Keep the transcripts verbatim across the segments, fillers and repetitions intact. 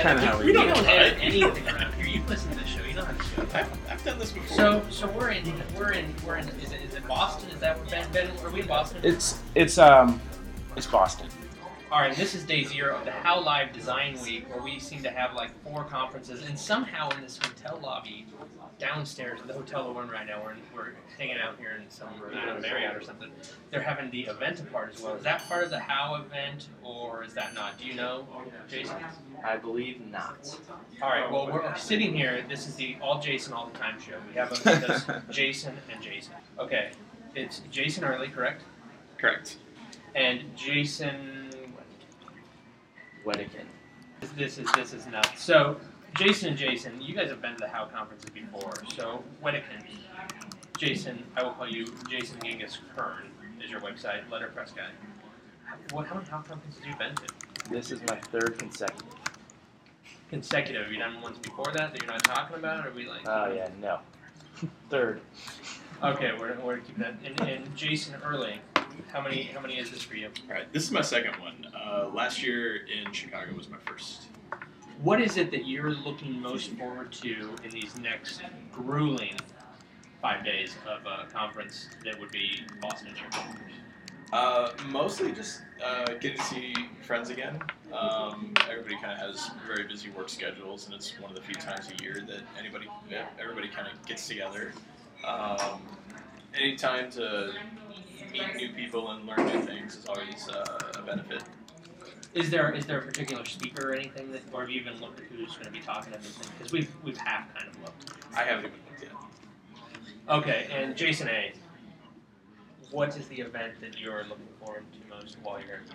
kind of how we, we do don't it. edit anything around here. You've listened to the show. You know how to show. I've, I've done this before. So, so we're in, we're in, we're in. Is it, is it Boston? Is that where Ben? Ben, are we in Boston? It's it's um it's Boston. All right, this is day zero of the How Live Design Week, where we seem to have like four conferences, and somehow in this hotel lobby downstairs at the hotel that we're in right now, we're, in, we're hanging out here in some I don't know, Marriott or something. They're having the event part as well. Is that part of the How event, or is that not? Do you know, Jason? I believe not. All right, well, we're sitting here. This is the All Jason All the Time show. We have with us Jason and Jason. Okay, it's Jason Early, correct? Correct. And Jason. Wedekin. This, this is this is nuts. So, Jason and Jason, you guys have been to the How conferences before. So, Wedekin, Jason, I will call you Jason Genghis Kern, is your website, letterpress guy. What? How many How conferences have you been to? This is my third consecutive. Consecutive. Have you done ones before that that you're not talking about? Or are we like? Oh yeah, no. Third. Okay, we're we're keeping that. And, and Jason Early, how many how many is this for you? All right, this is my second one. Uh, last year in Chicago was my first. What is it that you're looking most forward to in these next grueling five days of a conference that would be Boston here? Uh, mostly just uh, getting to see friends again. Um, everybody kind of has very busy work schedules, and it's one of the few times a year that anybody, everybody kind of gets together. Um, any time to meet new people and learn new things is always uh, a benefit. Is there is there a particular speaker or anything that, or have you even looked at who's going to be talking at this thing? Because we've we've half kind of looked. I haven't even looked yet. Okay, and Jason A, what is the event that you're looking forward to most while you're here?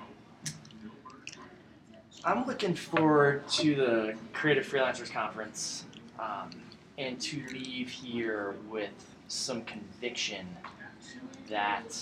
I'm looking forward to the Creative Freelancers Conference um, and to leave here with some conviction that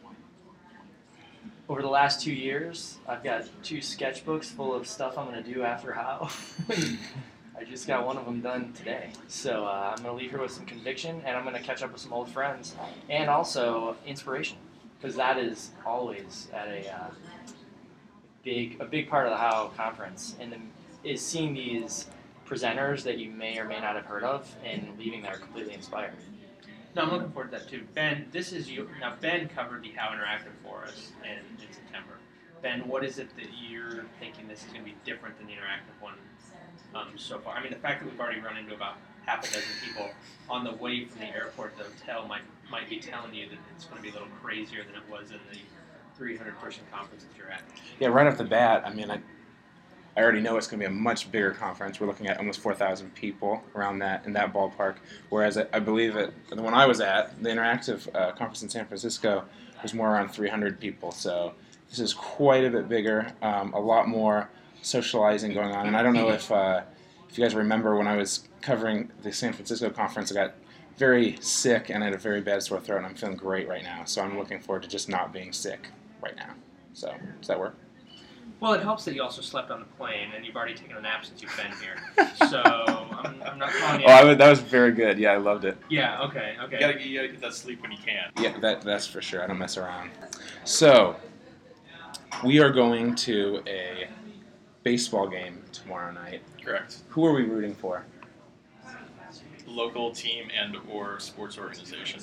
over the last two years, I've got two sketchbooks full of stuff I'm going to do after How. I just got one of them done today. So uh, I'm going to leave here with some conviction, and I'm going to catch up with some old friends, and also inspiration, because that is always at a uh, big a big part of the How conference, and the, is seeing these presenters that you may or may not have heard of and leaving there completely inspired. No, I'm looking forward to that too. Ben, this is you. Now, Ben covered the How Interactive for us in, in September. Ben, what is it that you're thinking this is going to be different than the interactive one um, so far? I mean, the fact that we've already run into about half a dozen people on the way from the airport to the hotel might might be telling you that it's going to be a little crazier than it was in the three hundred person conference that you're at. Yeah, right off the bat, I mean, I I already know it's going to be a much bigger conference. We're looking at almost four thousand people around that in that ballpark. Whereas I, I believe that the one I was at, the interactive uh, conference in San Francisco, was more around three hundred people. So this is quite a bit bigger, um, a lot more socializing going on. And I don't know if uh, if you guys remember when I was covering the San Francisco conference, I got very sick and I had a very bad sore throat, and I'm feeling great right now. So I'm looking forward to just not being sick right now. So does that work? Well, it helps that you also slept on the plane, and you've already taken a nap since you've been here. So I'm, I'm not calling you. Oh, I would, that was very good. Yeah, I loved it. Yeah. Okay. Okay. You gotta, you gotta get that sleep when you can. Yeah, that that's for sure. I don't mess around. So we are going to a baseball game tomorrow night. Correct. Who are we rooting for? Local team and or sports organization.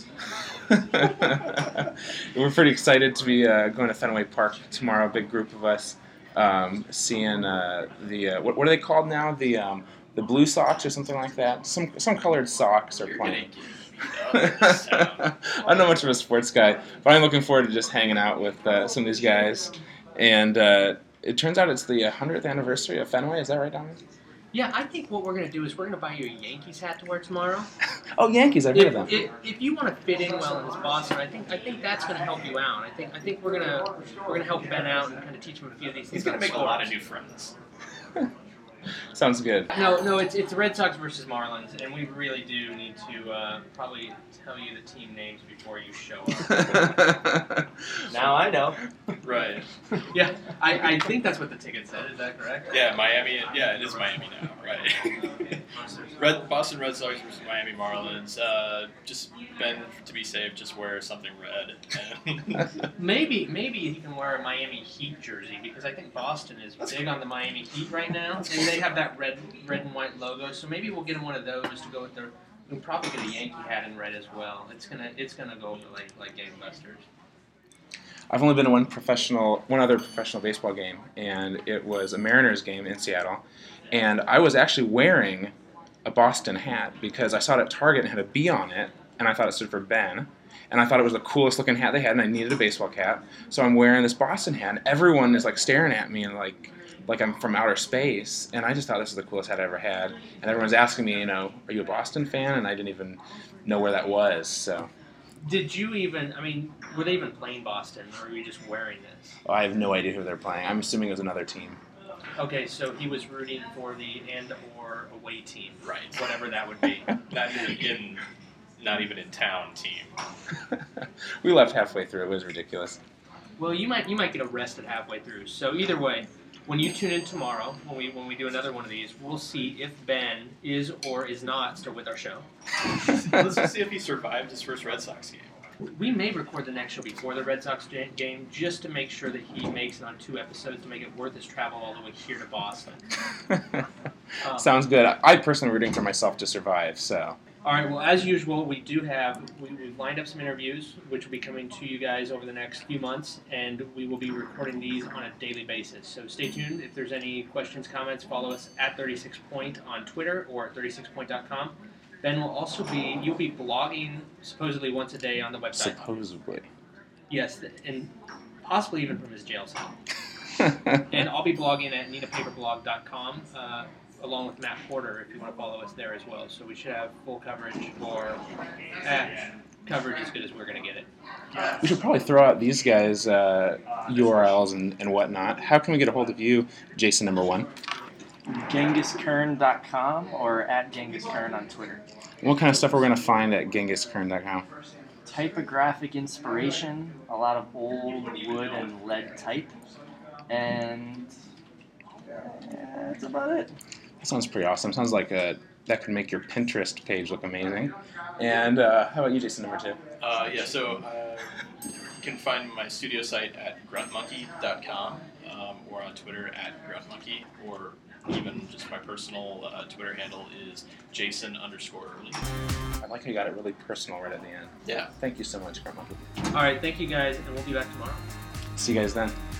We're pretty excited to be uh, going to Fenway Park tomorrow. A big group of us um, seeing uh, the uh, what, what are they called now? The um, the Blue Sox or something like that. Some some colored socks are You're playing. gonna I'm not much of a sports guy, but I'm looking forward to just hanging out with uh, some of these guys. And uh, it turns out it's the hundredth anniversary of Fenway. Is that right, Dominic? Yeah, I think what we're going to do is we're going to buy you a Yankees hat to wear tomorrow. Oh, Yankees! I've heard of If, them. if, if you want to fit in well in this Boston, I think I think that's going to help you out. I think I think we're gonna we're gonna help Ben out and kind of teach him a few of these things. He's gonna about make a lot of sports. new friends. Sounds good. No, no, it's it's the Red Sox versus Marlins, and we really do need to uh, probably tell you the team names before you show up. Now I know. Right. Yeah, I, I think that's what the ticket said. Is that correct? Yeah, Miami. Yeah, it is Miami now. Right. Okay. Red Boston Red Sox versus Miami Marlins. Uh, just Ben, to be safe, just wear something red. Maybe maybe he can wear a Miami Heat jersey because I think Boston is big on the Miami Heat right now. And they have that red red and white logo, so maybe we'll get him one of those to go with their. We'll probably get a Yankee hat in red as well. It's gonna it's gonna go over like like gangbusters. I've only been to one professional, one other professional baseball game, and it was a Mariners game in Seattle. And I was actually wearing a Boston hat because I saw it at Target and had a B on it, and I thought it stood for Ben. And I thought it was the coolest looking hat they had, and I needed a baseball cap. So I'm wearing this Boston hat, and everyone is like staring at me and like like I'm from outer space. And I just thought this was the coolest hat I ever had. And everyone's asking me, you know, are you a Boston fan? And I didn't even know where that was. So Did you even? I mean, were they even playing Boston, or were you just wearing this? oh, I have no idea who they're playing. I'm assuming it was another team. Okay, so he was rooting for the and or away team, Right. whatever that would be. Not even in, not even in town team. We left halfway through. It was ridiculous. Well, you might you might get arrested halfway through. So either way, when you tune in tomorrow, when we when we do another one of these, we'll see if Ben is or is not still with our show. Let's just see if he survived his first Red Sox game. We may record the next show before the Red Sox ga- game just to make sure that he makes it on two episodes to make it worth his travel all the way here to Boston. Um, Sounds good. I personally rooting for myself to survive. So All right. Well, as usual, we do have we, we've lined up some interviews, which will be coming to you guys over the next few months, and we will be recording these on a daily basis. So stay tuned. If there's any questions, comments, follow us at thirty-six point on Twitter or at thirty-six point dot com. Ben will also be you'll be blogging supposedly once a day on the website. supposedly. Yes, th- and possibly even from his jail cell. And I'll be blogging at nina paper blog dot com. Uh, along with Matt Porter, if you want to follow us there as well. So we should have full coverage for eh, coverage as good as we're going to get it. We should probably throw out these guys' uh, U R Ls and, and whatnot. How can we get a hold of you, Jason number one? Genghis Kern dot com or at Genghis Kern on Twitter. What kind of stuff we're going to find at Genghis Kern dot com? Typographic inspiration, a lot of old wood and lead type, and yeah, that's about it. That sounds pretty awesome. Sounds like a, that could make your Pinterest page look amazing. And uh, how about you, Jason number two? Uh, yeah, so uh, you can find my studio site at grunt monkey dot com um, or on Twitter at gruntmonkey, or even just my personal uh, Twitter handle is Jason underscore early. I like how you got it really personal right at the end. Yeah. Thank you so much, Grandma. All right, thank you guys, and we'll be back tomorrow. See you guys then.